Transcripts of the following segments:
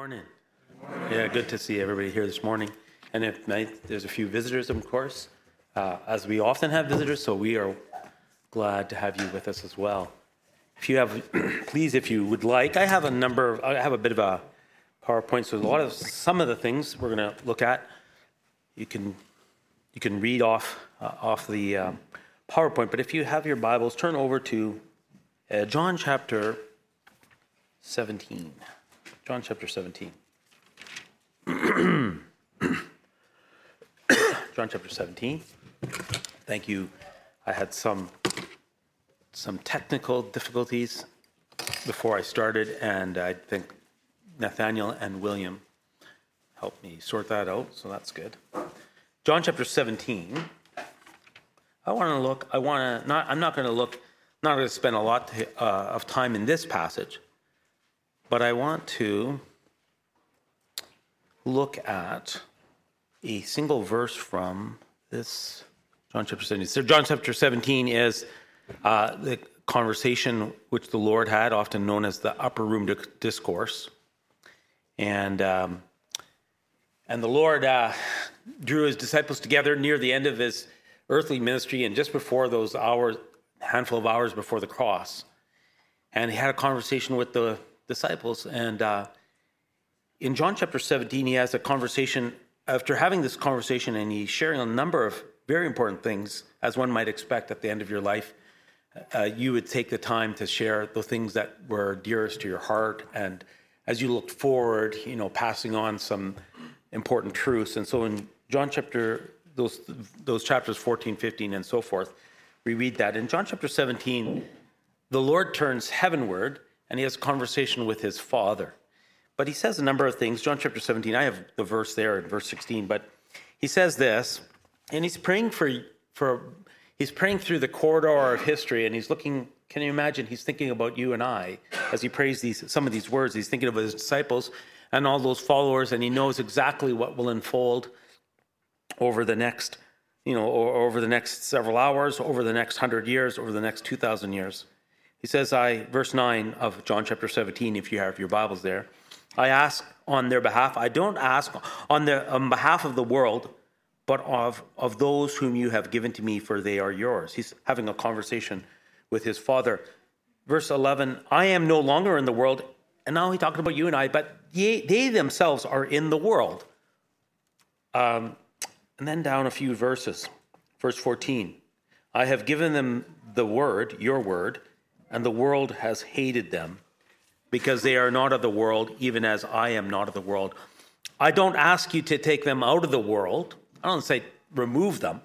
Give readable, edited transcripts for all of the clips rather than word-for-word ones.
Morning. Yeah, good to see everybody here this morning. And there's a few visitors, of course, as we often have visitors, so we are glad to have you with us as well. If you have, please, if you would like, I have a bit of a PowerPoint, so some of the things we're going to look at, you can read off the PowerPoint, but if you have your Bibles, turn over to John chapter 17. John chapter 17. John chapter 17. Thank you. I had some technical difficulties before I started, and I think Nathaniel and William helped me sort that out, so that's good. John chapter 17. I'm not going to spend a lot of time in this passage, but I want to look at a single verse from this John chapter 17. So John chapter 17 is the conversation which the Lord had, often known as the upper room discourse. And the Lord drew his disciples together near the end of his earthly ministry and just before those handful of hours before the cross. And he had a conversation with the disciples. And in John chapter 17, he has a conversation. After having this conversation, and he's sharing a number of very important things, as one might expect at the end of your life, you would take the time to share the things that were dearest to your heart. And as you looked forward, passing on some important truths. And so in John chapter, those chapters 14, 15, and so forth, we read that. In John chapter 17, the Lord turns heavenward, and he has a conversation with his Father. But he says a number of things. John chapter 17, I have the verse there in verse 16, but he says this, and he's praying he's praying through the corridor of history, and he's looking, can you imagine, he's thinking about you and I as he prays some of these words. He's thinking of his disciples and all those followers, and he knows exactly what will unfold over the next, over the next several hours, over the next 100 years, over the next 2,000 years. He says, verse 9 of John chapter 17, if you have your Bibles there, I ask on their behalf. I don't ask on behalf of the world, but of those whom you have given to me, for they are yours. He's having a conversation with his Father. Verse 11, I am no longer in the world. And now he's talking about you and I, but they themselves are in the world. And then down a few verses. Verse 14, I have given them the word, your word, and the world has hated them, because they are not of the world, even as I am not of the world. I don't ask you to take them out of the world. I don't say remove them,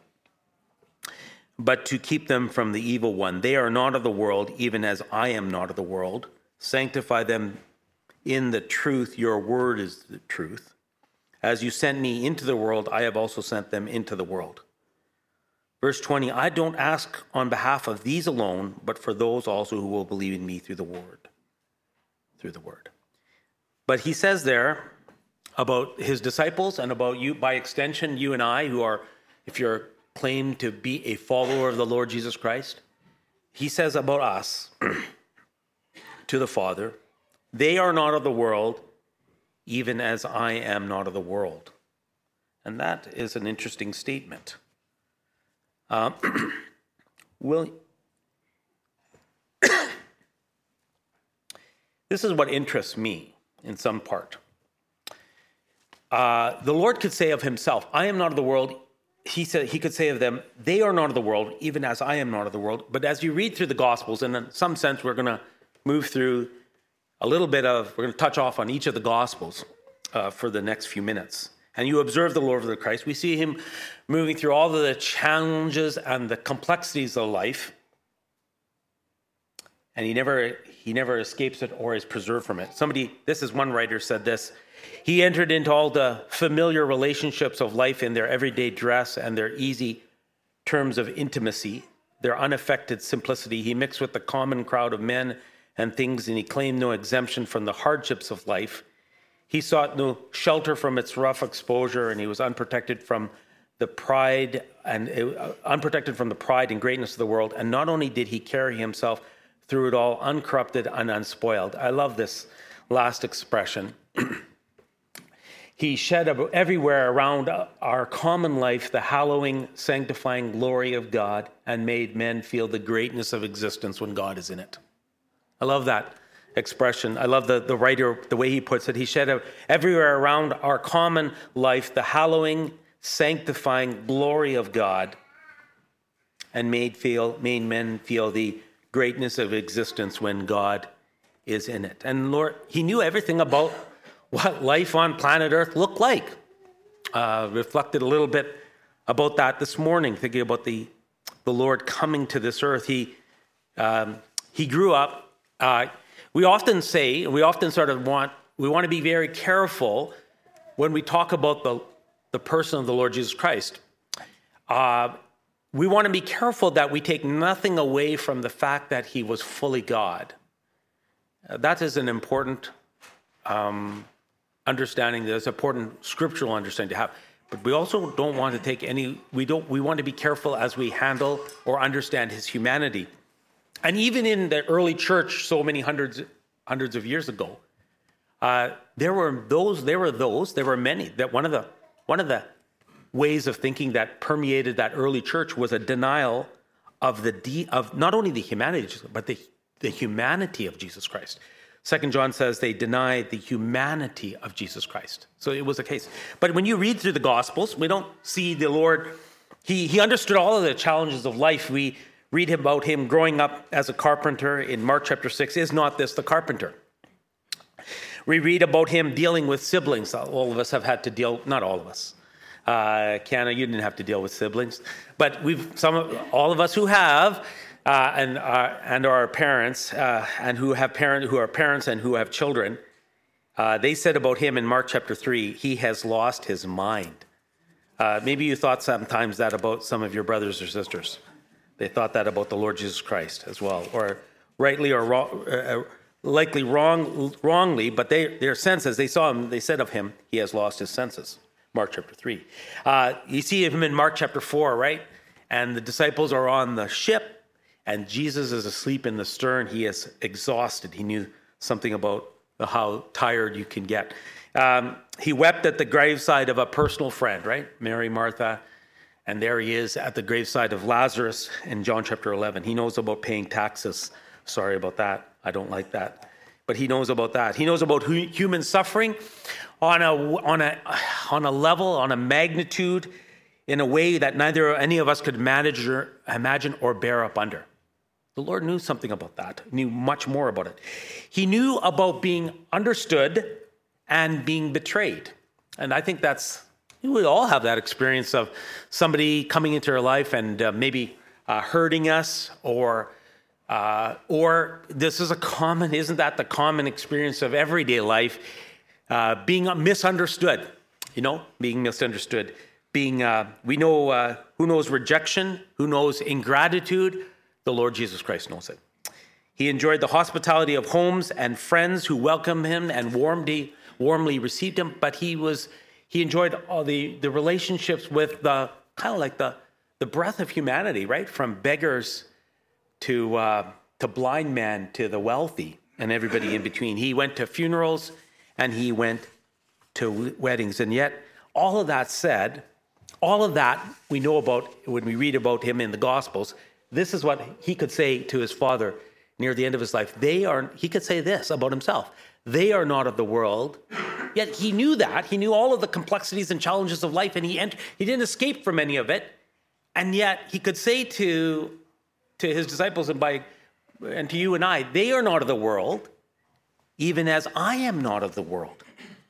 but to keep them from the evil one. They are not of the world, even as I am not of the world. Sanctify them in the truth. Your word is the truth. As you sent me into the world, I have also sent them into the world. Verse 20, I don't ask on behalf of these alone, but for those also who will believe in me through the word. But he says there about his disciples and about you, by extension, you and I, who are, if you're claimed to be a follower of the Lord Jesus Christ, he says about us to the Father, they are not of the world, even as I am not of the world. And that is an interesting statement. This is what interests me in some part. The Lord could say of himself, I am not of the world. He could say of them, they are not of the world, even as I am not of the world. But as you read through the Gospels, and in some sense we're going to move through we're going to touch off on each of the Gospels for the next few minutes. And you observe the Lord of the Christ. We see him moving through all of the challenges and the complexities of life. And he never escapes it or is preserved from it. This is one writer said this, he entered into all the familiar relationships of life in their everyday dress and their easy terms of intimacy, their unaffected simplicity. He mixed with the common crowd of men and things, and he claimed no exemption from the hardships of life. He sought no shelter from its rough exposure, and he was unprotected from the pride and greatness of the world. And not only did he carry himself through it all uncorrupted and unspoiled. I love this last expression. He shed everywhere around our common life the hallowing, sanctifying glory of God and made men feel the greatness of existence when God is in it. I love that expression. I love the writer, the way he puts it. He shed everywhere around our common life the hallowing, sanctifying glory of God and made men feel the greatness of existence when God is in it. And Lord, he knew everything about what life on planet Earth looked like. Reflected a little bit about that this morning, thinking about the Lord coming to this earth. He grew up. We often want to be very careful when we talk about the person of the Lord Jesus Christ. We want to be careful that we take nothing away from the fact that he was fully God. That is an important understanding. There's important scriptural understanding to have. But we also don't want to take we want to be careful as we handle or understand his humanity. And even in the early church, so many hundreds of years ago, there were many that one of the ways of thinking that permeated that early church was a denial of not only the humanity, but the humanity of Jesus Christ. 2 John says they deny the humanity of Jesus Christ. So it was a case. But when you read through the Gospels, we don't see the Lord. He understood all of the challenges of life. We read about him growing up as a carpenter in Mark chapter 6. Is not this the carpenter? We read about him dealing with siblings. All of us have had to deal, not all of us. Kiana, you didn't have to deal with siblings. But all of us who have, and our parents, and who are parents and who have children, they said about him in Mark chapter 3, he has lost his mind. Maybe you thought sometimes that about some of your brothers or sisters. They thought that about the Lord Jesus Christ as well, or rightly or likely wrongly, but their senses, they saw him, they said of him, he has lost his senses. Mark chapter 3. You see him in Mark chapter 4, right? And the disciples are on the ship, and Jesus is asleep in the stern. He is exhausted. He knew something about how tired you can get. He wept at the graveside of a personal friend, right? Mary, Martha. And there he is at the graveside of Lazarus in John chapter 11. He knows about paying taxes. Sorry about that. I don't like that. But he knows about that. He knows about human suffering on a level, on a magnitude, in a way that neither any of us could imagine or bear up under. The Lord knew something about that, knew much more about it. He knew about being understood and being betrayed. And I think we all have that experience of somebody coming into our life and maybe hurting us, or this is isn't that the common experience of everyday life? Being misunderstood, being misunderstood. We know who knows rejection, who knows ingratitude. The Lord Jesus Christ knows it. He enjoyed the hospitality of homes and friends who welcomed him and warmly received him. But he enjoyed all the relationships with the kind of like the breadth of humanity, right? From beggars to blind men to the wealthy and everybody in between. He went to funerals and he went to weddings. And yet, all of that said, all of that we know about when we read about him in the Gospels. This is what he could say to his Father near the end of his life. He could say this about himself. They are not of the world. Yet he knew that. He knew all of the complexities and challenges of life, and he didn't escape from any of it. And yet he could say to his disciples and to you and I, they are not of the world, even as I am not of the world.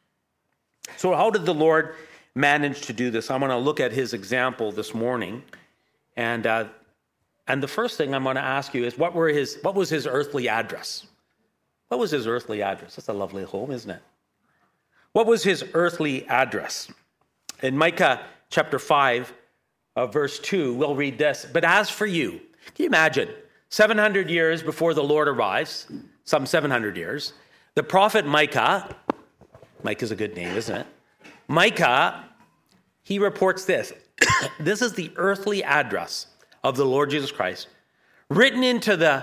So how did the Lord manage to do this? I'm going to look at his example this morning. And the first thing I'm going to ask you is, what was his earthly address? What was his earthly address? That's a lovely home, isn't it? What was his earthly address? In Micah chapter 5, verse 2, we'll read this. But as for you, can you imagine, 700 years before the Lord arrives, some 700 years, the prophet Micah is a good name, isn't it? Micah, he reports this. This is the earthly address of the Lord Jesus Christ, written into the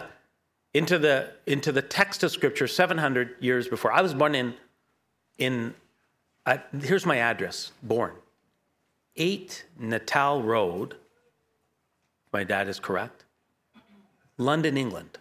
text of Scripture 700 years before. I was born in Here's my address, born. 8 Natal Road, if my dad is correct, London, England.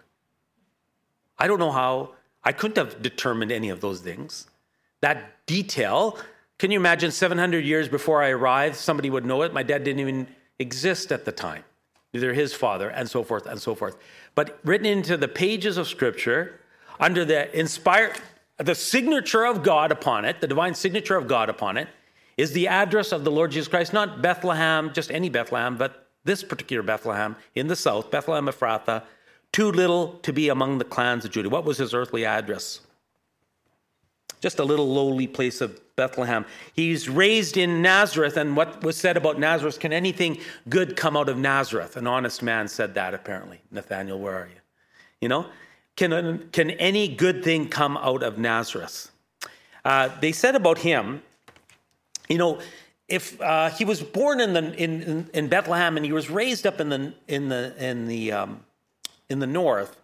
I don't know how, I couldn't have determined any of those things. That detail, can you imagine 700 years before I arrived, somebody would know it? My dad didn't even exist at the time, neither his father, and so forth and so forth. But written into the pages of Scripture, under the signature of God upon it, the divine signature of God upon it, is the address of the Lord Jesus Christ, not Bethlehem, just any Bethlehem, but this particular Bethlehem in the south, Bethlehem Ephrathah, too little to be among the clans of Judah. What was his earthly address? Just a little lowly place of Bethlehem. He's raised in Nazareth, and what was said about Nazareth, can anything good come out of Nazareth? An honest man said that, apparently. Nathaniel, where are you? You know, can any good thing come out of Nazareth? They said about him, you know, if he was born in Bethlehem and he was raised up in the north,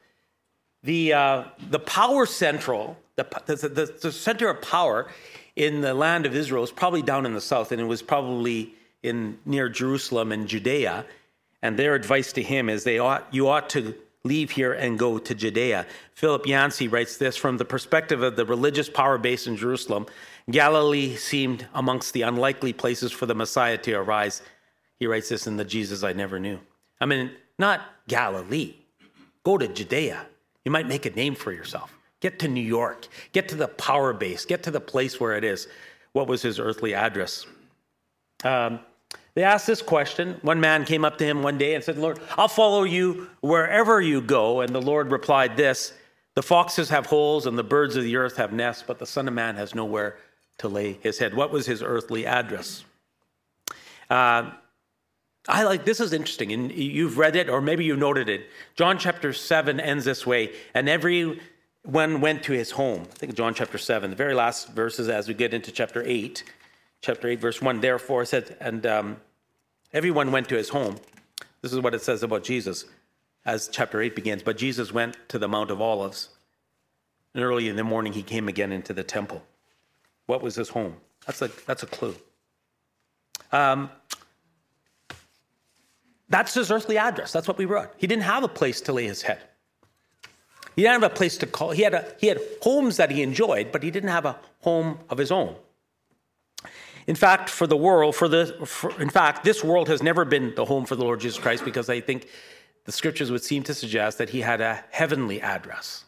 the power central, the center of power in the land of Israel is probably down in the south, and it was probably near Jerusalem and Judea. And their advice to him is you ought to leave here and go to Judea. Philip Yancey writes this: from the perspective of the religious power base in Jerusalem, Galilee seemed amongst the unlikely places for the Messiah to arise. He writes this in The Jesus I Never Knew. I mean, not Galilee. Go to Judea. You might make a name for yourself. Get to New York. Get to the power base. Get to the place where it is. What was his earthly address? They asked this question. One man came up to him one day and said, Lord, I'll follow you wherever you go. And the Lord replied this: the foxes have holes and the birds of the earth have nests, but the Son of Man has nowhere to lay his head. What was his earthly address? This is interesting, and you've read it, or maybe you noted it. John chapter 7 ends this way: and everyone went to his home. I think John chapter 7, the very last verses as we get into chapter 8. Chapter 8, verse 1, therefore, said, and everyone went to his home. This is what it says about Jesus as chapter 8 begins. But Jesus went to the Mount of Olives, and early in the morning he came again into the temple. What was his home? That's a clue. That's his earthly address. That's what we wrote. He didn't have a place to lay his head. He didn't have a place to call. He had homes that he enjoyed, but he didn't have a home of his own. In fact, this world has never been the home for the Lord Jesus Christ, because I think the scriptures would seem to suggest that he had a heavenly address.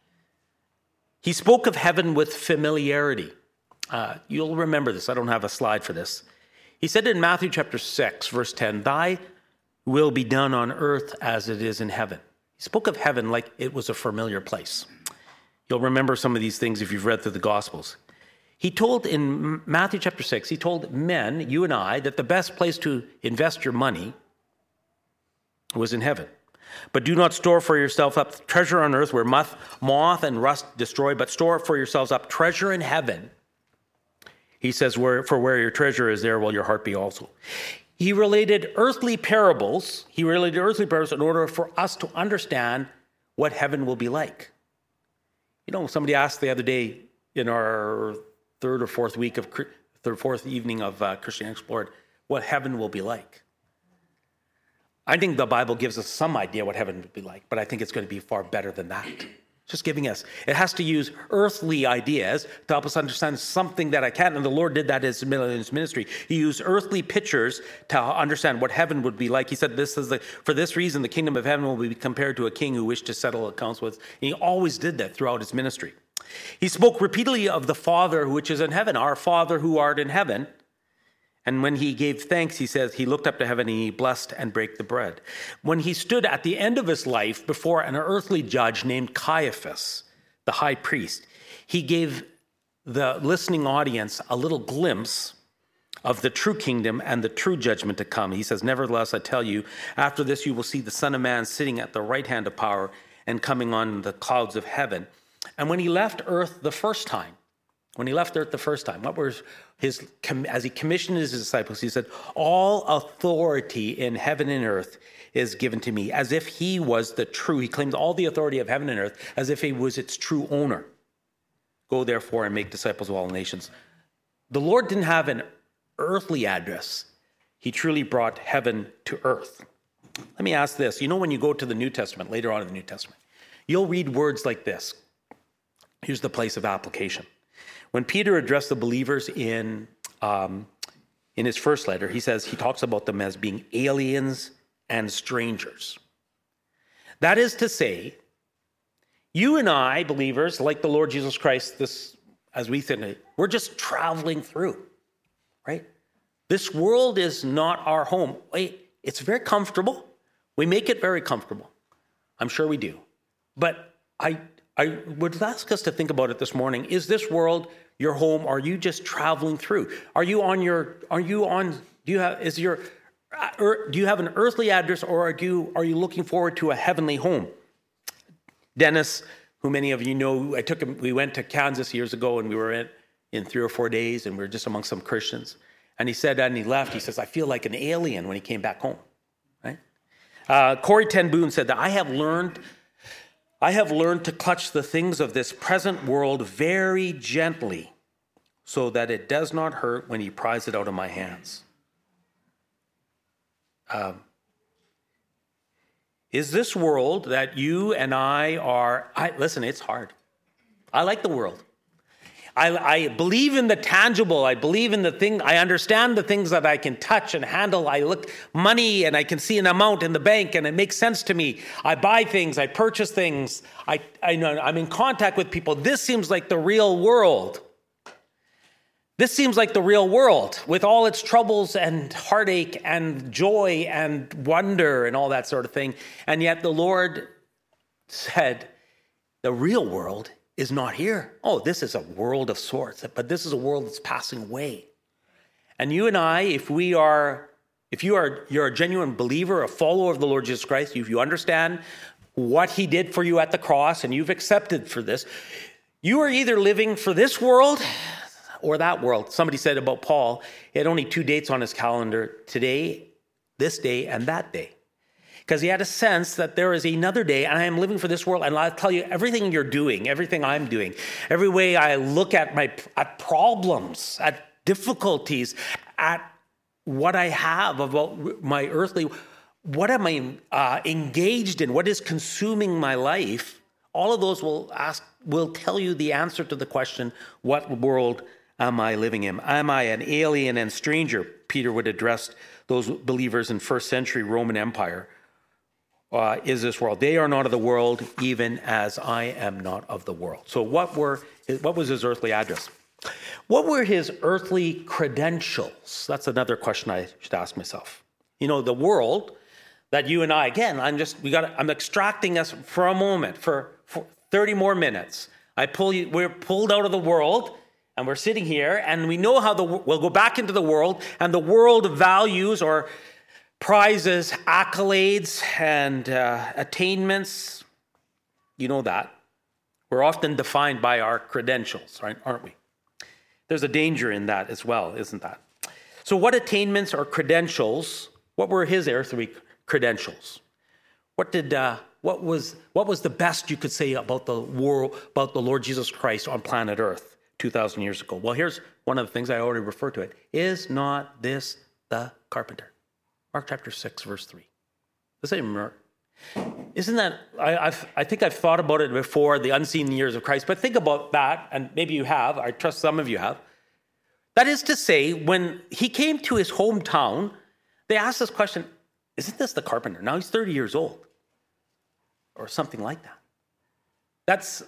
He spoke of heaven with familiarity. You'll remember this. I don't have a slide for this. He said in Matthew chapter 6, verse 10, thy will be done on earth as it is in heaven. He spoke of heaven like it was a familiar place. You'll remember some of these things if you've read through the Gospels. He told in Matthew chapter 6, he told men, you and I, that the best place to invest your money was in heaven. But do not store for yourself up treasure on earth where moth and rust destroy, but store for yourselves up treasure in heaven. He says, for where your treasure is, there will your heart be also. He related earthly parables in order for us to understand what heaven will be like. You know, somebody asked the other day in our third or fourth evening of Christian Explored, what heaven will be like. I think the Bible gives us some idea what heaven will be like, but I think it's going to be far better than that. Just giving us, it has to use earthly ideas to help us understand something that I can't, and the Lord did that in his ministry. He used earthly pictures to understand what heaven would be like. He said, for this reason, the kingdom of heaven will be compared to a king who wished to settle accounts with. And he always did that throughout his ministry. He spoke repeatedly of the Father which is in heaven, our Father who art in heaven. And when he gave thanks, he says, he looked up to heaven and he blessed and brake the bread. When he stood at the end of his life before an earthly judge named Caiaphas, the high priest, he gave the listening audience a little glimpse of the true kingdom and the true judgment to come. He says, nevertheless, I tell you, after this you will see the Son of Man sitting at the right hand of power and coming on the clouds of heaven. And when he left earth the first time, what was as he commissioned his disciples, he said, all authority in heaven and earth is given to me, as if he was he claimed all the authority of heaven and earth, as if he was its true owner. Go therefore and make disciples of all nations, the Lord didn't have an earthly address. He truly brought heaven to earth. Let me ask this. You know, when you go to the New Testament, later on in the New Testament, you'll read words like this. Here's the place of application. When Peter addressed the believers in his first letter, he talks about them as being aliens and strangers. That is to say, you and I, believers, like the Lord Jesus Christ, as we think, we're just traveling through, right? This world is not our home. It's very comfortable. We make it very comfortable. I'm sure we do. But I would ask us to think about it this morning. Is this world your home? Are you just traveling through? Do you have an earthly address, or are you looking forward to a heavenly home? Dennis, who many of you know, we went to Kansas years ago, and we were in 3 or 4 days, and we were just among some Christians. And he said, and he left, he says, I feel like an alien when he came back home, right? Corrie ten Boom said that I have learned to clutch the things of this present world very gently so that it does not hurt when he pries it out of my hands. Is this world that you and I are... listen, it's hard. I like the world. I believe in the tangible. I believe in the thing. I understand the things that I can touch and handle. I look money and I can see an amount in the bank and it makes sense to me. I buy things. I purchase things. I know I'm in contact with people. This seems like the real world. This seems like the real world with all its troubles and heartache and joy and wonder and all that sort of thing. And yet the Lord said, the real world is not here. Oh, this is a world of sorts, but this is a world that's passing away. And you and I, if you're a genuine believer, a follower of the Lord Jesus Christ, if you understand what he did for you at the cross and you've accepted for this, you are either living for this world or that world. Somebody said about Paul, he had only 2 dates on his calendar, today, this day, and that day. Because he had a sense that there is another day, and I am living for this world, and I'll tell you everything you're doing, everything I'm doing, every way I look at at problems, at difficulties, at what I have about my earthly, what am I engaged in, what is consuming my life, all of those will tell you the answer to the question, what world am I living in? Am I an alien and stranger? Peter would address those believers in first century Roman Empire. Is this world? They are not of the world, even as I am not of the world. So what was his earthly address? What were his earthly credentials? That's another question I should ask myself. You know, the world that you and I, again, I'm extracting us for a moment, for 30 more minutes. We're pulled out of the world, and we're sitting here, and we know how we'll go back into the world, and the world values or prizes, accolades, and attainments. You know that. We're often defined by our credentials, right? Aren't we? There's a danger in that as well, isn't that? So what attainments or credentials, what were his earthly credentials? What was the best you could say about the world, about the Lord Jesus Christ on planet Earth 2,000 years ago? Well, here's one of the things I already referred to it. Is not this the carpenter? Mark chapter 6, verse 3. The same Mark. Isn't that, I think I've thought about it before, the unseen years of Christ, but think about that, and maybe you have, I trust some of you have. That is to say, when he came to his hometown, they asked this question, isn't this the carpenter? Now he's 30 years old, or something like that.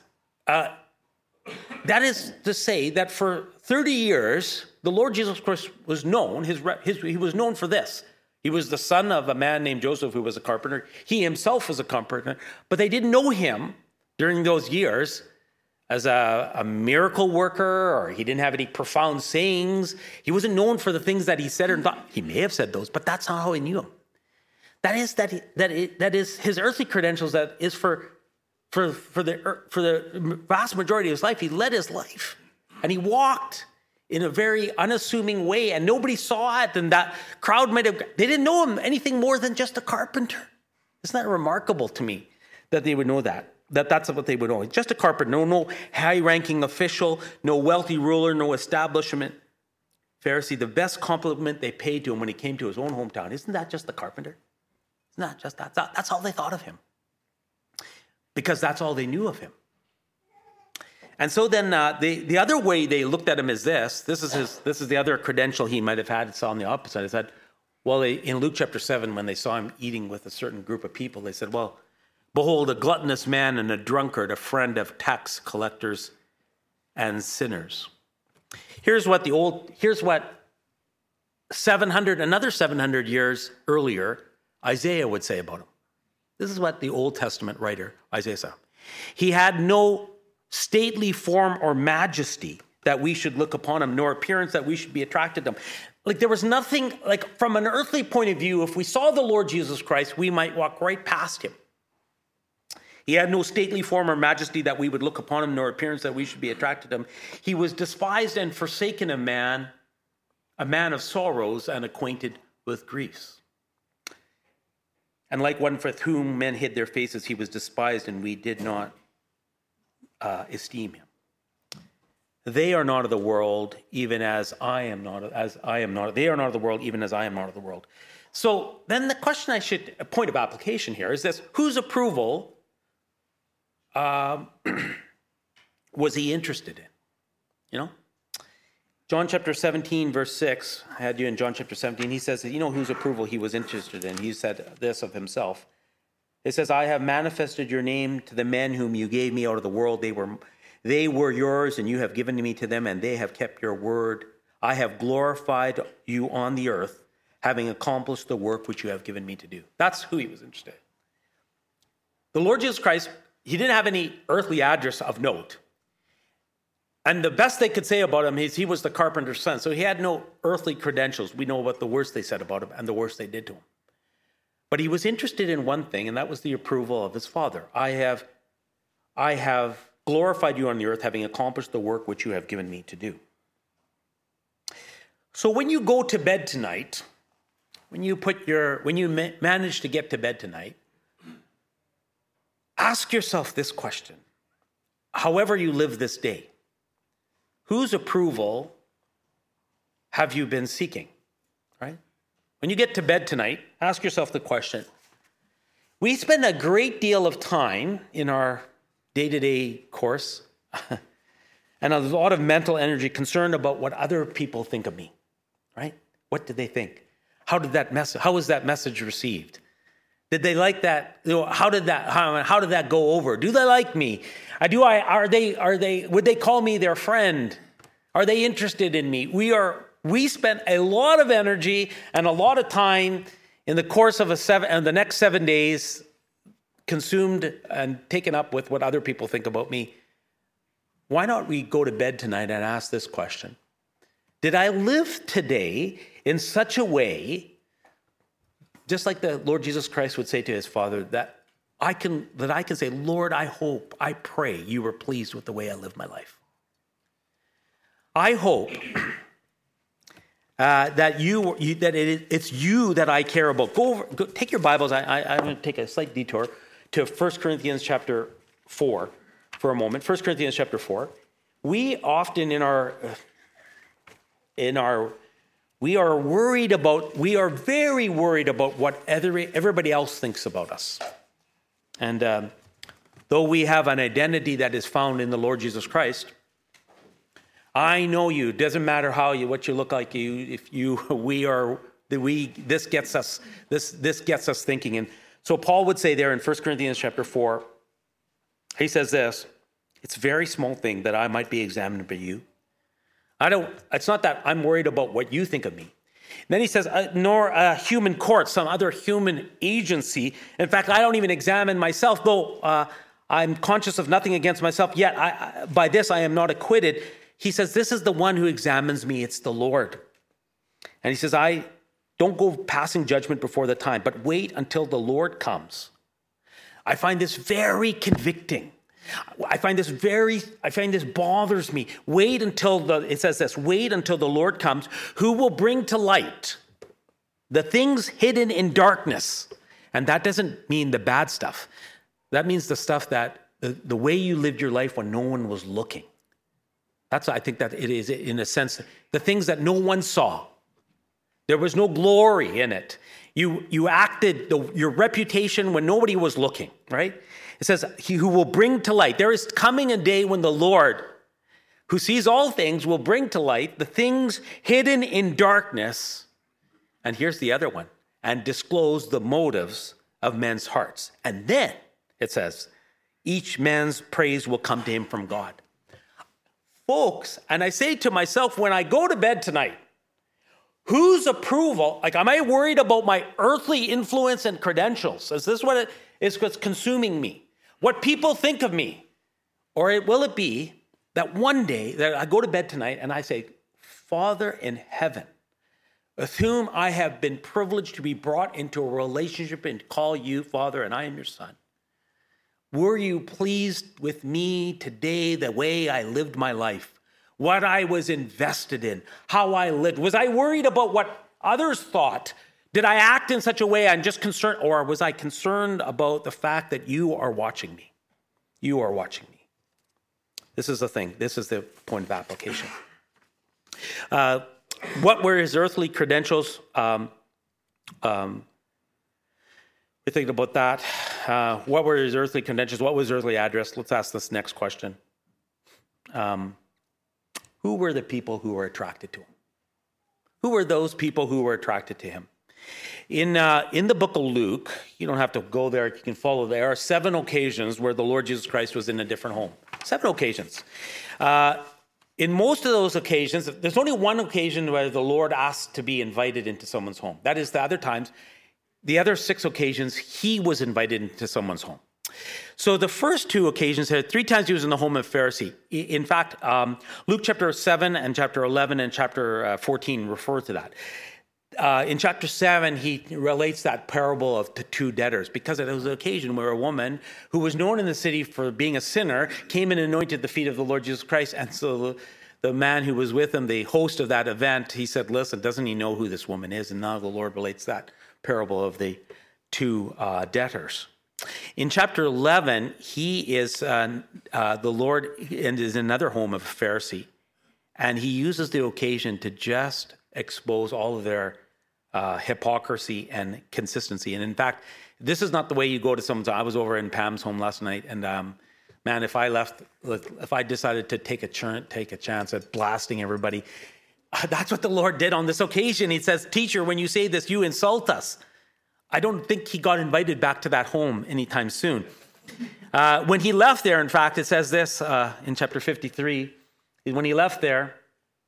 That is to say that for 30 years, the Lord Jesus Christ was known, he was known for this. He was the son of a man named Joseph who was a carpenter. He himself was a carpenter, but they didn't know him during those years as a miracle worker, or he didn't have any profound sayings. He wasn't known for the things that he said or thought. He may have said those, but that's not how he knew him. That is his earthly credentials. That is for the vast majority of his life. He led his life, and he walked in a very unassuming way, and nobody saw it, and that crowd they didn't know him anything more than just a carpenter. Isn't that remarkable to me that they would know that's what they would know? Just a carpenter, no high-ranking official, no wealthy ruler, no establishment, Pharisee, the best compliment they paid to him when he came to his own hometown, isn't that just the carpenter? Isn't that just that? That's all they thought of him. Because that's all they knew of him. And so then the other way they looked at him is this is the other credential he might have had. It's on the opposite. Is that, well, in Luke chapter 7, when they saw him eating with a certain group of people, they said, well, behold, a gluttonous man and a drunkard, a friend of tax collectors and sinners. Here's what another 700 years earlier, Isaiah would say about him. This is what the Old Testament writer, Isaiah, said. He had no stately form or majesty that we should look upon him, nor appearance that we should be attracted to him. Like there was nothing, like from an earthly point of view, if we saw the Lord Jesus Christ, we might walk right past him. He had no stately form or majesty that we would look upon him, nor appearance that we should be attracted to him. He was despised and forsaken, a man of sorrows and acquainted with griefs. And like one with whom men hid their faces, he was despised, and we did not esteem him. They are not of the world, even as I am not. They are not of the world, even as I am not of the world. So then the question a point of application here is this: whose approval was he interested in? You know, John chapter 17, verse 6. I had you in John chapter 17. He says that you know whose approval he was interested in. He said this of himself. It says, I have manifested your name to the men whom you gave me out of the world. They were yours, and you have given me to them, and they have kept your word. I have glorified you on the earth, having accomplished the work which you have given me to do. That's who he was interested in. The Lord Jesus Christ, he didn't have any earthly address of note. And the best they could say about him is he was the carpenter's son. So he had no earthly credentials. We know about the worst they said about him and the worst they did to him. But he was interested in one thing, and that was the approval of his Father. I have glorified you on the earth, having accomplished the work which you have given me to do. So when you go to bed tonight, when you manage to get to bed tonight, ask yourself this question. However you live this day, whose approval have you been seeking? Right? When you get to bed tonight, ask yourself the question. We spend a great deal of time in our day-to-day course and a lot of mental energy concerned about what other people think of me, right? What did they think? How was that message received? Did they like that? How did that go over? Do they like me? Would they call me their friend? Are they interested in me? We spent a lot of energy and a lot of time in the course of the next 7 days consumed and taken up with what other people think about me. Why not we go to bed tonight and ask this question? Did I live today in such a way, just like the Lord Jesus Christ would say to his Father, that I can say, Lord, I pray you were pleased with the way I lived my life. I hope that it's you that I care about. Go take your Bibles. I'm going to take a slight detour to 1 Corinthians chapter 4 for a moment. 1 Corinthians chapter 4. We often we are very worried about what everybody else thinks about us. And though we have an identity that is found in the Lord Jesus Christ, I know you. Doesn't matter what you look like. This gets us thinking. And so Paul would say there in 1 Corinthians chapter 4, he says this: it's a very small thing that I might be examined by you. It's not that I'm worried about what you think of me. And then he says, nor a human court, some other human agency. In fact, I don't even examine myself, though I'm conscious of nothing against myself. Yet by this I am not acquitted. He says, this is the one who examines me. It's the Lord. And he says, I don't go passing judgment before the time, but wait until the Lord comes. I find this very convicting. I find this bothers me. Wait until the Lord comes, who will bring to light the things hidden in darkness. And that doesn't mean the bad stuff. That means the stuff that the way you lived your life when no one was looking. I think that it is, in a sense, the things that no one saw. There was no glory in it. You acted your reputation when nobody was looking, right? It says, he who will bring to light. There is coming a day when the Lord, who sees all things, will bring to light the things hidden in darkness. And here's the other one. And disclose the motives of men's hearts. And then, it says, each man's praise will come to him from God. Folks, and I say to myself, when I go to bed tonight, whose approval, like, am I worried about my earthly influence and credentials? Is this what it is what's consuming me? What people think of me? Or will it be that one day that I go to bed tonight and I say, Father in heaven, with whom I have been privileged to be brought into a relationship and call you Father, and I am your son. Were you pleased with me today, the way I lived my life, what I was invested in, how I lived? Was I worried about what others thought? Did I act in such a way I'm just concerned, or was I concerned about the fact that you are watching me? You are watching me. This is the thing. This is the point of application. What were his earthly credentials? We think about that. What were his earthly credentials? What was his earthly address? Let's ask this next question. Who were the people who were attracted to him? Who were those people who were attracted to him? In the book of Luke, you don't have to go there. You can follow. There are 7 occasions where the Lord Jesus Christ was in a different home. 7 occasions. In most of those occasions, there's only one occasion where the Lord asked to be invited into someone's home. That is, the other times, the other 6 occasions, he was invited into someone's home. So the first 2 occasions, 3 times he was in the home of a Pharisee. In fact, Luke chapter 7 and chapter 11 and chapter 14 refer to that. In chapter 7, he relates that parable of the 2 debtors, because it was an occasion where a woman who was known in the city for being a sinner came and anointed the feet of the Lord Jesus Christ. And so the man who was with him, the host of that event, he said, listen, doesn't he know who this woman is? And now the Lord relates that parable of the 2 debtors. In chapter 11, he is the Lord and is in another home of a Pharisee. And he uses the occasion to just expose all of their hypocrisy and consistency. And in fact, this is not the way you go to someone's. I was over in Pam's home last night, and man, if I decided to take a chance at blasting everybody, that's what the Lord did on this occasion. He says, teacher, when you say this, you insult us. I don't think he got invited back to that home anytime soon. When he left there, in fact, it says this in chapter 53, when he left there,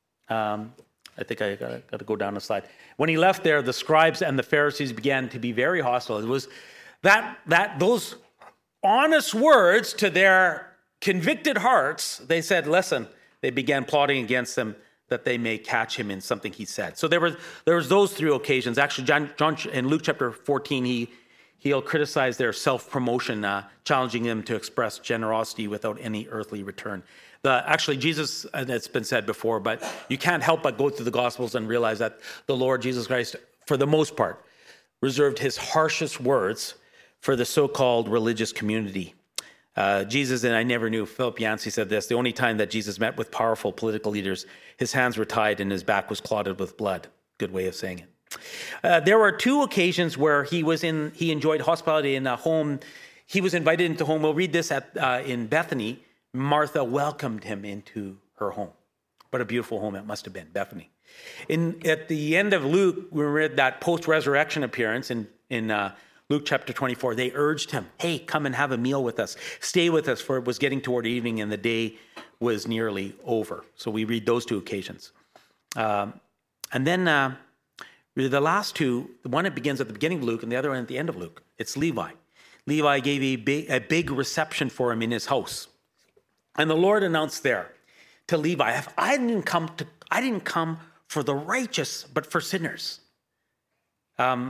I think I got to go down a slide. When he left there, the scribes and the Pharisees began to be very hostile. It was those honest words to their convicted hearts. They said, listen, they began plotting against him that they may catch him in something he said. So there was those 3 occasions. Actually, John in Luke chapter 14, he'll criticize their self-promotion, challenging them to express generosity without any earthly return. Actually, Jesus, and it's been said before, but you can't help but go through the Gospels and realize that the Lord Jesus Christ, for the most part, reserved his harshest words for the so-called religious community. Jesus, and I never knew, Philip Yancey said this, the only time that Jesus met with powerful political leaders, his hands were tied and his back was clotted with blood. Good way of saying it. There were 2 occasions where he enjoyed hospitality in a home. He was invited into home. We'll read this in Bethany. Martha welcomed him into her home. What a beautiful home it must have been, Bethany. At the end of Luke, we read that post-resurrection appearance in Luke chapter 24. They urged him, hey, come and have a meal with us. Stay with us, for it was getting toward evening and the day was nearly over. So we read those 2 occasions. And then the last 2, the one that begins at the beginning of Luke and the other one at the end of Luke, it's Levi. Levi gave a big reception for him in his house. And the Lord announced there to Levi, I didn't come for the righteous, but for sinners. God,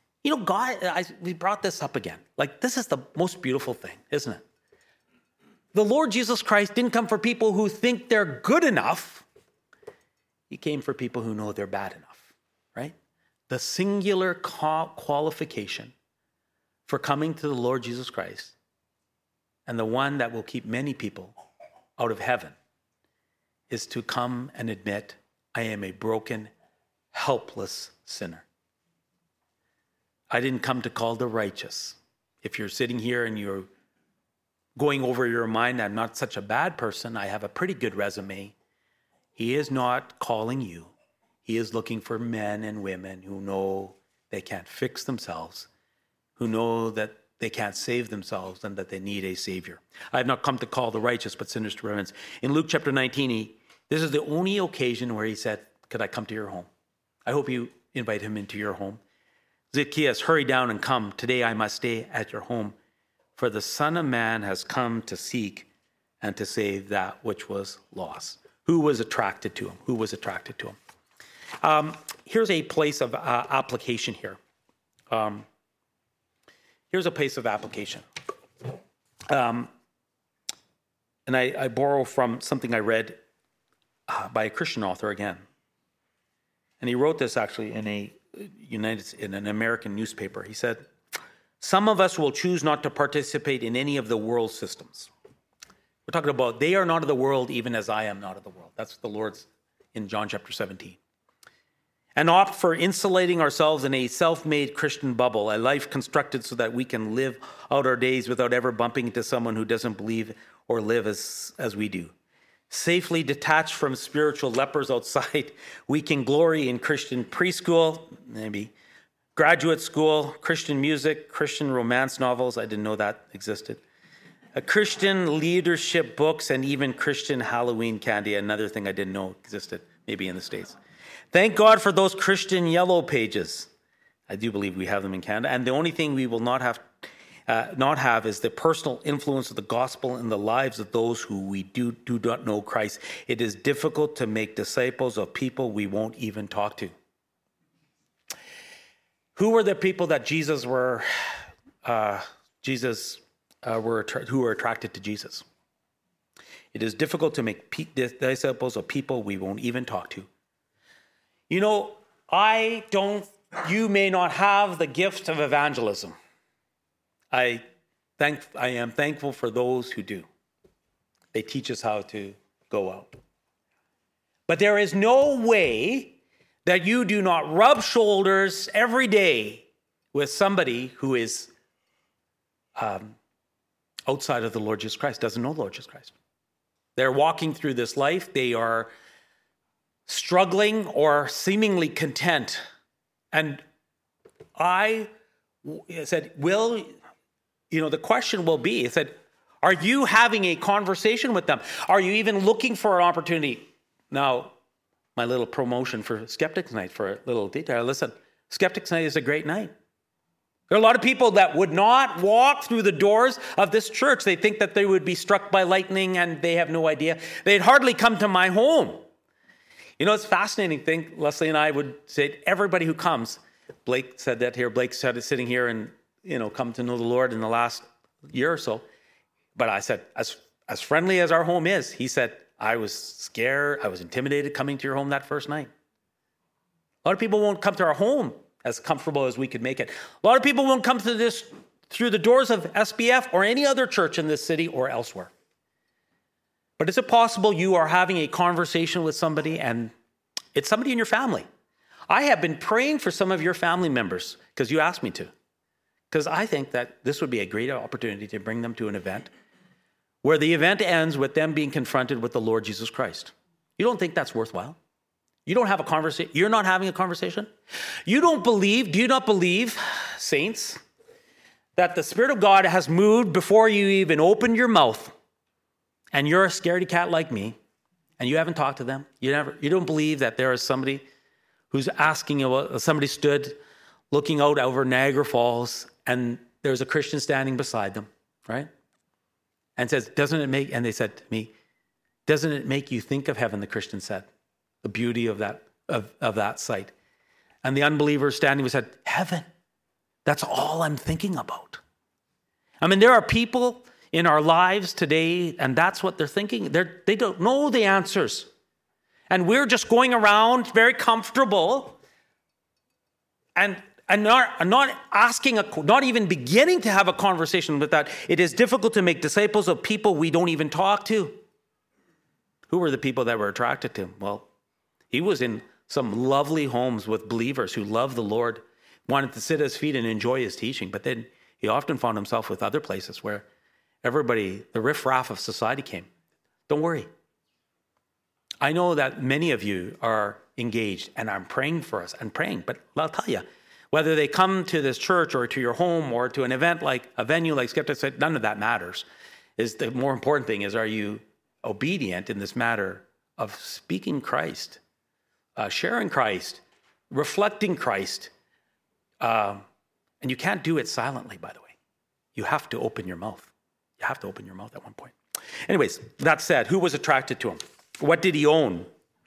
we brought this up again. Like, this is the most beautiful thing, isn't it? The Lord Jesus Christ didn't come for people who think they're good enough. He came for people who know they're bad enough, right? The singular qualification for coming to the Lord Jesus Christ, and the one that will keep many people out of heaven, is to come and admit, I am a broken, helpless sinner. I didn't come to call the righteous. If you're sitting here and you're going over your mind, I'm not such a bad person, I have a pretty good resume. He is not calling you. He is looking for men and women who know they can't fix themselves, who know that they can't save themselves and that they need a savior. I have not come to call the righteous, but sinners to repentance. In Luke chapter 19, this is the only occasion where he said, could I come to your home? I hope you invite him into your home. Zacchaeus, hurry down and come. Today I must stay at your home. For the Son of Man has come to seek and to save that which was lost. Who was attracted to him? Who was attracted to him? Here's a place of application here. Here's a place of application. And I borrow from something I read by a Christian author again. And he wrote this actually in an American newspaper. He said, some of us will choose not to participate in any of the world systems. We're talking about they are not of the world even as I am not of the world. That's the Lord's in John chapter 17. And opt for insulating ourselves in a self-made Christian bubble, a life constructed so that we can live out our days without ever bumping into someone who doesn't believe or live as we do. Safely detached from spiritual lepers outside, we can glory in Christian preschool, maybe, graduate school, Christian music, Christian romance novels. I didn't know that existed. Christian leadership books, and even Christian Halloween candy, another thing I didn't know existed, maybe in the States. Thank God for those Christian yellow pages. I do believe we have them in Canada. And the only thing we will not have is the personal influence of the gospel in the lives of those who we do not know Christ. It is difficult to make disciples of people we won't even talk to. Who were the people that who were attracted to Jesus? It is difficult to make disciples of people we won't even talk to. You know, you may not have the gift of evangelism. I am thankful for those who do. They teach us how to go out. But there is no way that you do not rub shoulders every day with somebody who is outside of the Lord Jesus Christ, doesn't know the Lord Jesus Christ. They're walking through this life. They are struggling or seemingly content. And I said, the question will be, it said, are you having a conversation with them? Are you even looking for an opportunity? Now, my little promotion for Skeptics Night for a little detail. Listen, Skeptics Night is a great night. There are a lot of people that would not walk through the doors of this church. They think that they would be struck by lightning and they have no idea. They'd hardly come to my home. You know, it's a fascinating thing. Leslie and I would say, everybody who comes, Blake said that here. Blake started sitting here and, come to know the Lord in the last year or so. But I said, as friendly as our home is, he said, I was scared. I was intimidated coming to your home that first night. A lot of people won't come to our home as comfortable as we could make it. A lot of people won't come to this through the doors of SBF or any other church in this city or elsewhere. But is it possible you are having a conversation with somebody and it's somebody in your family? I have been praying for some of your family members because you asked me to. Because I think that this would be a great opportunity to bring them to an event where the event ends with them being confronted with the Lord Jesus Christ. You don't think that's worthwhile? You don't have a conversation. You're not having a conversation? Do you not believe, saints, that the Spirit of God has moved before you even opened your mouth? And you're a scaredy cat like me, and you haven't talked to them. You don't believe that there is somebody who's asking you. Somebody stood looking out over Niagara Falls, and there's a Christian standing beside them, right? And says, and they said to me, doesn't it make you think of heaven? The Christian said, the beauty of that sight. And the unbeliever standing said, heaven, that's all I'm thinking about. I mean, there are people in our lives today, and that's what they're thinking. They don't know the answers. And we're just going around very comfortable and not asking, not even beginning to have a conversation with that. It is difficult to make disciples of people we don't even talk to. Who were the people that were attracted to him? Well, he was in some lovely homes with believers who loved the Lord, wanted to sit at his feet and enjoy his teaching. But then he often found himself with other places where everybody, the riffraff of society came. Don't worry. I know that many of you are engaged, and I'm praying for us and praying. But I'll tell you, whether they come to this church or to your home or to an event like a venue like Skeptics, none of that matters. Is the more important thing is, are you obedient in this matter of speaking Christ, sharing Christ, reflecting Christ? And you can't do it silently, by the way. You have to open your mouth. You have to open your mouth at one point. Anyways, that said, who was attracted to him? What did he own?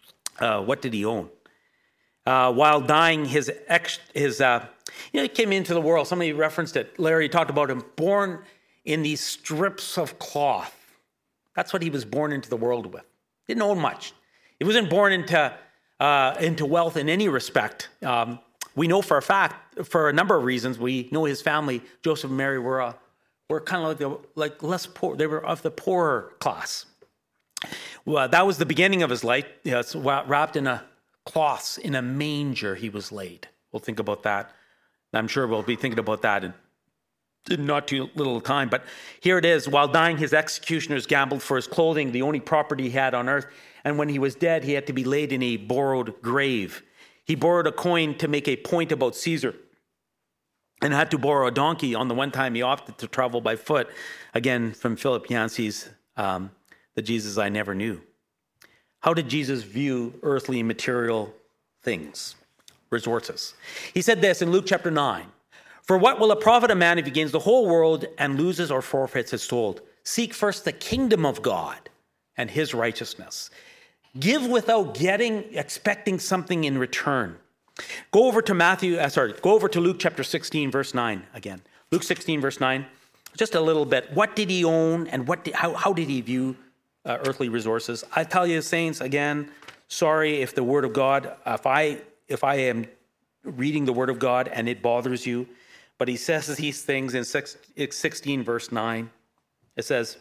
While dying, he came into the world. Somebody referenced it. Larry talked about him, born in these strips of cloth. That's what he was born into the world with. Didn't own much. He wasn't born into wealth in any respect. We know for a fact, for a number of reasons, we know his family, Joseph and Mary, were kind of like less poor. They were of the poorer class. Well, that was the beginning of his life. It's wrapped in a cloths, in a manger he was laid. We'll think about that. I'm sure we'll be thinking about that in not too little time. But here it is. While dying, his executioners gambled for his clothing, the only property he had on earth. And when he was dead, he had to be laid in a borrowed grave. He borrowed a coin to make a point about Caesar and had to borrow a donkey. On the one time, he opted to travel by foot. Again, from Philip Yancey's The Jesus I Never Knew. How did Jesus view earthly and material things, resources? He said this in Luke chapter 9. For what will it profit a man if he gains the whole world and loses or forfeits his soul? Seek first the kingdom of God and his righteousness. Give without expecting something in return. Go over to Luke chapter 16, verse 9 again. Luke 16, verse 9. Just a little bit. What did he own and how did he view earthly resources? I tell you, saints, again, sorry if the word of God, if I am reading the word of God and it bothers you, but he says these things in 16 verse 9. It said,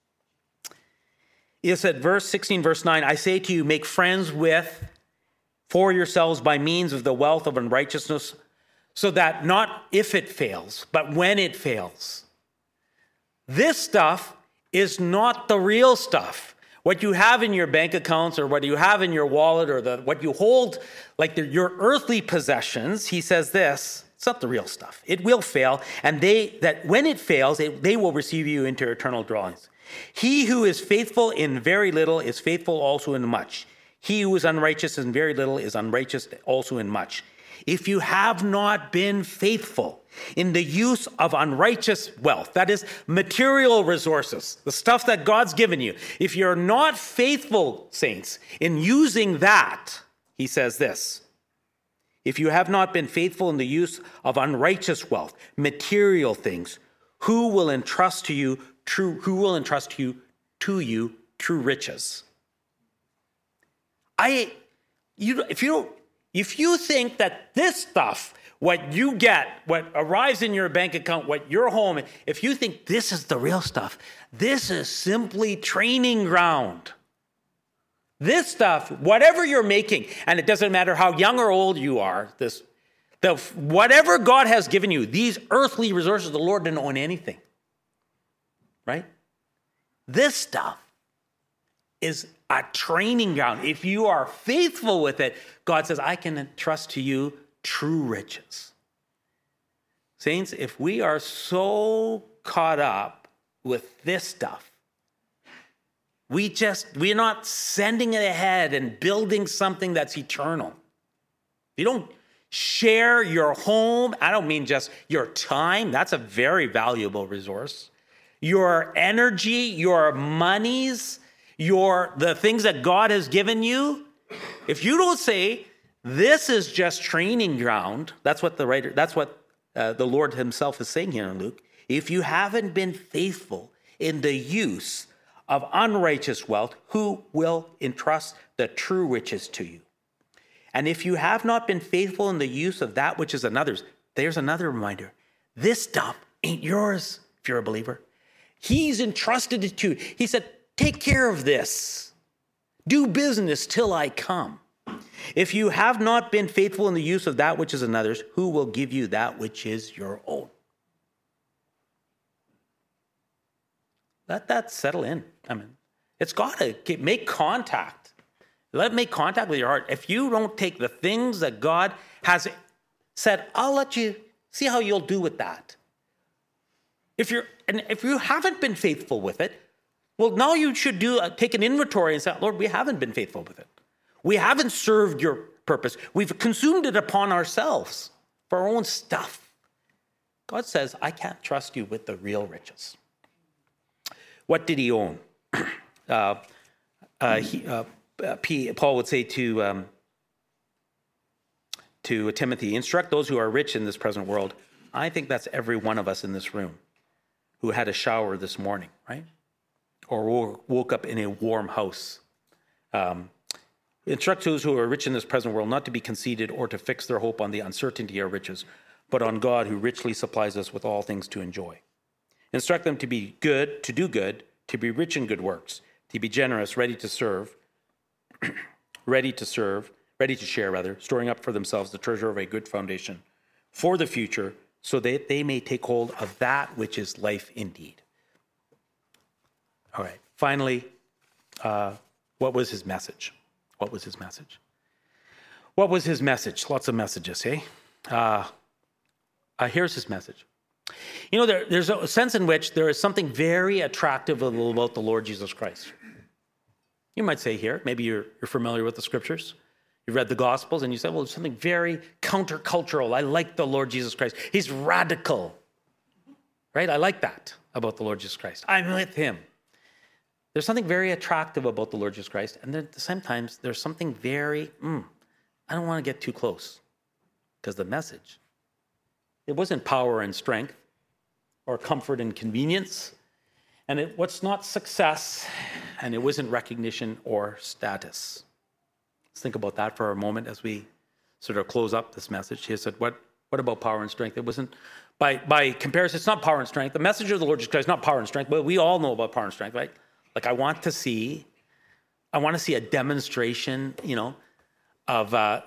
verse 16, verse 9, I say to you, make friends for yourselves by means of the wealth of unrighteousness, so that not if it fails, but when it fails. This stuff is not the real stuff. What you have in your bank accounts or what you have in your wallet or what you hold, like your earthly possessions, he says this, it's not the real stuff. It will fail, and when it fails, they will receive you into eternal dwellings. He who is faithful in very little is faithful also in much. He who is unrighteous in very little is unrighteous also in much. If you have not been faithful in the use of unrighteous wealth, that is material resources, the stuff that God's given you, if you're not faithful, saints, in using that, he says this, if you have not been faithful in the use of unrighteous wealth, material things, who will entrust to you true riches? If you think that this stuff, what you get, what arrives in your bank account, what your home, if you think this is the real stuff, this is simply training ground. This stuff, whatever you're making, and it doesn't matter how young or old you are, whatever God has given you, these earthly resources, the Lord didn't own anything. Right? This stuff is a training ground. If you are faithful with it, God says, I can entrust to you true riches. Saints, if we are so caught up with this stuff, we're not sending it ahead and building something that's eternal. If you don't share your home, I don't mean just your time, that's a very valuable resource. Your energy, your monies, the things that God has given you, if you don't say, this is just training ground, that's what the Lord himself is saying here in Luke. If you haven't been faithful in the use of unrighteous wealth, who will entrust the true riches to you? And if you have not been faithful in the use of that which is another's, there's another reminder. This stuff ain't yours if you're a believer. He's entrusted it to you. He said, take care of this. Do business till I come. If you have not been faithful in the use of that which is another's, who will give you that which is your own? Let that settle in. I mean, it's got to make contact. Let it make contact with your heart. If you don't take the things that God has said, I'll let you see how you'll do with that. If you haven't been faithful with it, well, now you should take an inventory and say, Lord, we haven't been faithful with it. We haven't served your purpose. We've consumed it upon ourselves for our own stuff. God says, I can't trust you with the real riches. What did he own? Paul would say to Timothy, instruct those who are rich in this present world. I think that's every one of us in this room who had a shower this morning, right? Or woke up in a warm house. Instruct those who are rich in this present world not to be conceited or to fix their hope on the uncertainty of riches, but on God who richly supplies us with all things to enjoy. Instruct them to be good, to do good, to be rich in good works, to be generous, ready to share, storing up for themselves the treasure of a good foundation for the future, so that they may take hold of that which is life indeed. All right. Finally, what was his message? What was his message? What was his message? Lots of messages, eh? Here's his message. You know, there's a sense in which there is something very attractive about the Lord Jesus Christ. You might say here, maybe you're familiar with the scriptures. You've read the Gospels and you say, well, there's something very countercultural. I like the Lord Jesus Christ. He's radical, right? I like that about the Lord Jesus Christ. I'm with him. There's something very attractive about the Lord Jesus Christ. And then sometimes there's something very, I don't want to get too close. Because the message, it wasn't power and strength or comfort and convenience. And it was not success. And it wasn't recognition or status. Let's think about that for a moment as we sort of close up this message. He said, what about power and strength? It wasn't, by comparison, it's not power and strength. The message of the Lord Jesus Christ is not power and strength, but we all know about power and strength, right? Like I want to see a demonstration, of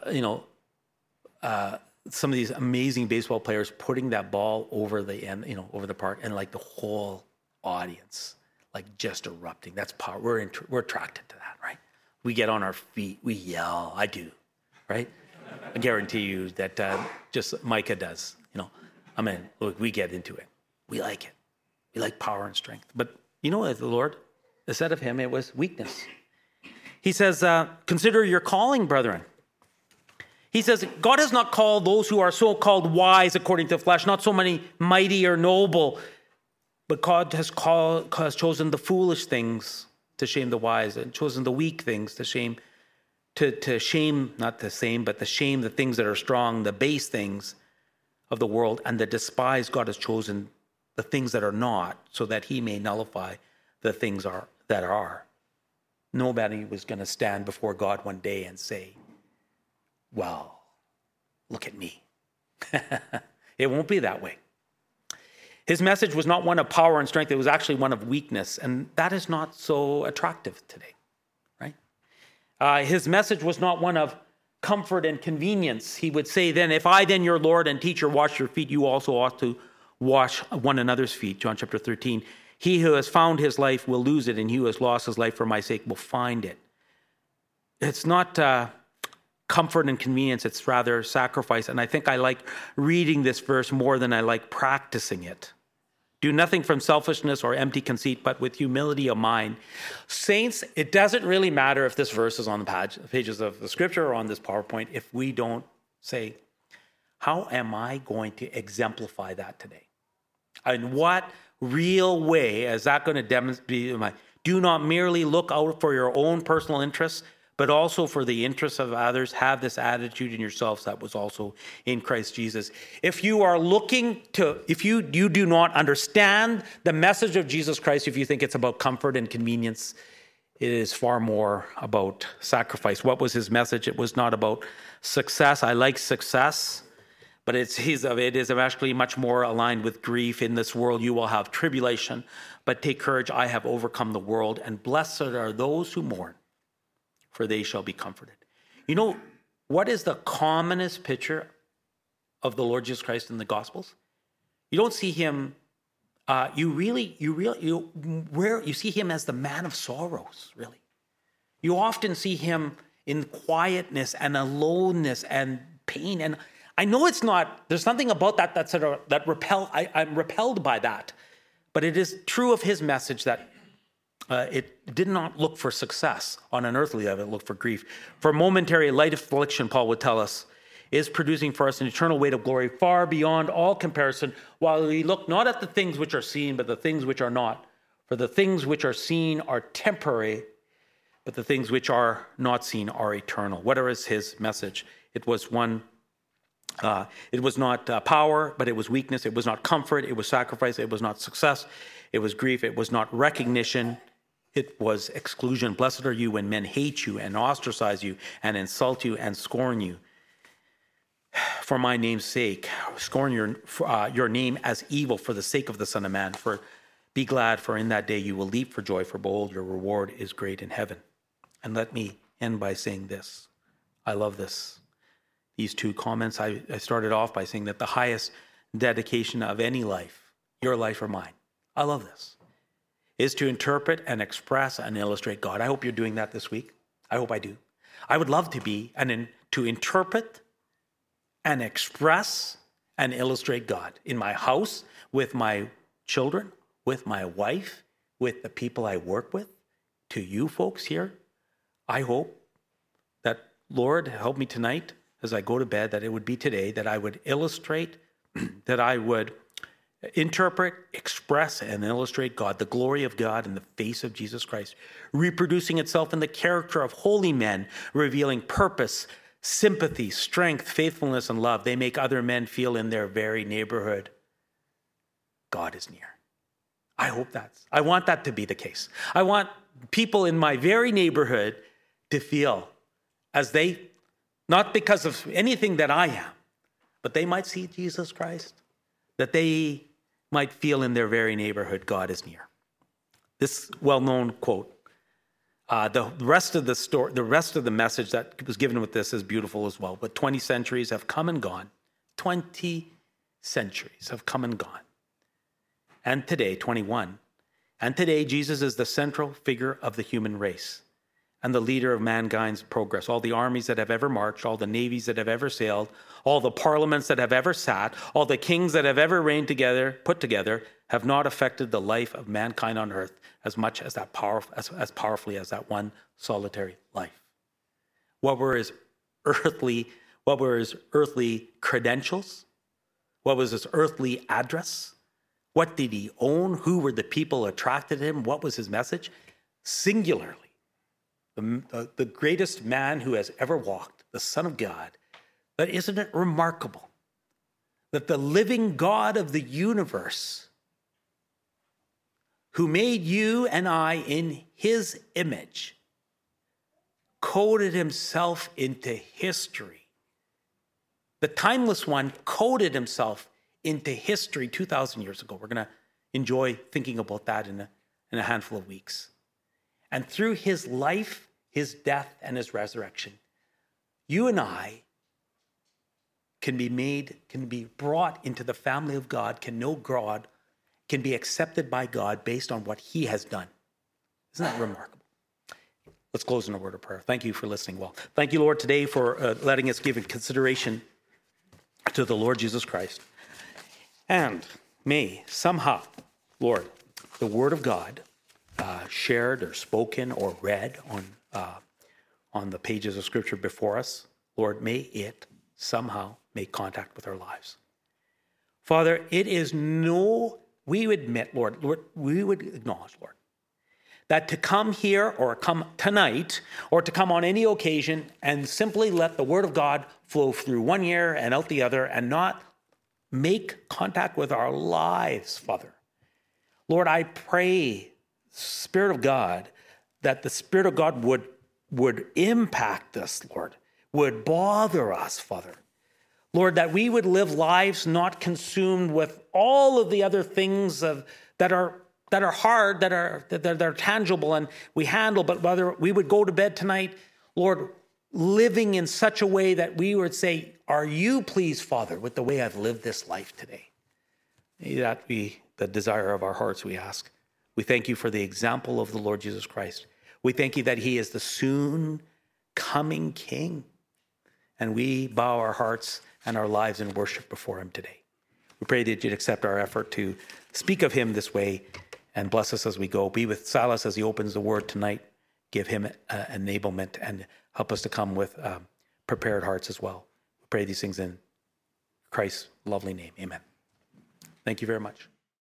some of these amazing baseball players putting that ball over the end, over the park, and like the whole audience, like just erupting. That's power. We're attracted to that, right? We get on our feet, we yell. I do, right? I guarantee you that just Micah does. Look, we get into it. We like it. We like power and strength. But you know what, the Lord, instead of him, it was weakness. He says, consider your calling, brethren. He says, God has not called those who are so-called wise according to the flesh, not so many mighty or noble, but God has chosen the foolish things to shame the wise, and chosen the weak things to shame, to shame, not the same, but to shame the things that are strong, the base things of the world, and the despised God has chosen the things that are not, so that he may nullify the things that are. Nobody was going to stand before God one day and say, well, look at me. It won't be that way. His message was not one of power and strength. It was actually one of weakness. And that is not so attractive today, right? His message was not one of comfort and convenience. He would say then, if I then, your Lord and teacher, wash your feet, you also ought to wash one another's feet. John chapter 13. He who has found his life will lose it, and he who has lost his life for my sake will find it. It's not comfort and convenience. It's rather sacrifice. And I think I like reading this verse more than I like practicing it. Do nothing from selfishness or empty conceit, but with humility of mind. Saints, it doesn't really matter if this verse is on the pages of the scripture or on this PowerPoint if we don't say, how am I going to exemplify that today? In what real way is that going to demonstrate? Do not merely look out for your own personal interests, but also for the interests of others. Have this attitude in yourselves that was also in Christ Jesus. If you are if you do not understand the message of Jesus Christ, if you think it's about comfort and convenience, it is far more about sacrifice. What was his message? It was not about success. I like success, but it is actually much more aligned with grief. In this world you will have tribulation, but take courage. I have overcome the world, and blessed are those who mourn, for they shall be comforted. You know, what is the commonest picture of the Lord Jesus Christ in the Gospels? You don't see him, you see him as the man of sorrows, really. You often see him in quietness and aloneness and pain. And I know there's something about I'm repelled by that. But it is true of his message that it did not look for success on an earthly level, it looked for grief. For momentary light affliction, Paul would tell us, is producing for us an eternal weight of glory far beyond all comparison, while we look not at the things which are seen, but the things which are not. For the things which are seen are temporary, but the things which are not seen are eternal. What is his message? It was it was not power, but it was weakness. It was not comfort. It was sacrifice. It was not success. It was grief. It was not recognition. It was exclusion. Blessed are you when men hate you and ostracize you and insult you and scorn you for my name's sake. Scorn your name as evil for the sake of the Son of Man. For be glad, for in that day you will leap for joy, for behold, your reward is great in heaven. And let me end by saying this. I love this. These two comments, I started off by saying that the highest dedication of any life, your life or mine, I love this, is to interpret and express and illustrate God. I hope you're doing that this week. I hope I do. I would love to be to interpret and express and illustrate God in my house, with my children, with my wife, with the people I work with, to you folks here. I hope that, Lord, help me tonight as I go to bed, that it would be today, that I would illustrate, that I would interpret, express, and illustrate God, the glory of God in the face of Jesus Christ, reproducing itself in the character of holy men, revealing purpose, sympathy, strength, faithfulness, and love. They make other men feel in their very neighborhood, God is near. I want that to be the case. I want people in my very neighborhood to feel as they, not because of anything that I am, but they might see Jesus Christ, that they might feel in their very neighborhood, God is near. This well-known quote. The rest of the story, the rest of the message that was given with this is beautiful as well. But 20 centuries have come and gone. 20 centuries have come and gone. And today, 21. And today, Jesus is the central figure of the human race and the leader of mankind's progress. All the armies that have ever marched, all the navies that have ever sailed, all the parliaments that have ever sat, all the kings that have ever reigned together, put together, have not affected the life of mankind on earth as much as that as powerfully as that one solitary life. What were his earthly credentials? What was his earthly address? What did he own? Who were the people attracted to him? What was his message? Singularly, the greatest man who has ever walked, the Son of God. But isn't it remarkable that the living God of the universe, who made you and I in his image, coded himself into history? The timeless one coded himself into history 2,000 years ago. We're going to enjoy thinking about that in a handful of weeks. And through his life, his death, and his resurrection, you and I can be brought into the family of God, can know God, can be accepted by God based on what he has done. Isn't that remarkable? Let's close in a word of prayer. Thank you for listening well. Thank you, Lord, today for letting us give consideration to the Lord Jesus Christ. And may somehow, Lord, the word of God shared or spoken or read on the pages of Scripture before us, Lord, may it somehow make contact with our lives. Father, we would admit, Lord, we would acknowledge, Lord, that to come here or come tonight or to come on any occasion and simply let the word of God flow through one ear and out the other and not make contact with our lives, Father. Lord, I pray, Spirit of God, that the Spirit of God would impact us, Lord, would bother us, Father. Lord, that we would live lives not consumed with all of the other things that are hard, that are tangible and we handle, but whether we would go to bed tonight, Lord, living in such a way that we would say, are you pleased, Father, with the way I've lived this life today? May that be the desire of our hearts, we ask. We thank you for the example of the Lord Jesus Christ. We thank you that he is the soon coming King. And we bow our hearts and our lives in worship before him today. We pray that you'd accept our effort to speak of him this way and bless us as we go. Be with Silas as he opens the word tonight. Give him enablement and help us to come with prepared hearts as well. We pray these things in Christ's lovely name. Amen. Thank you very much.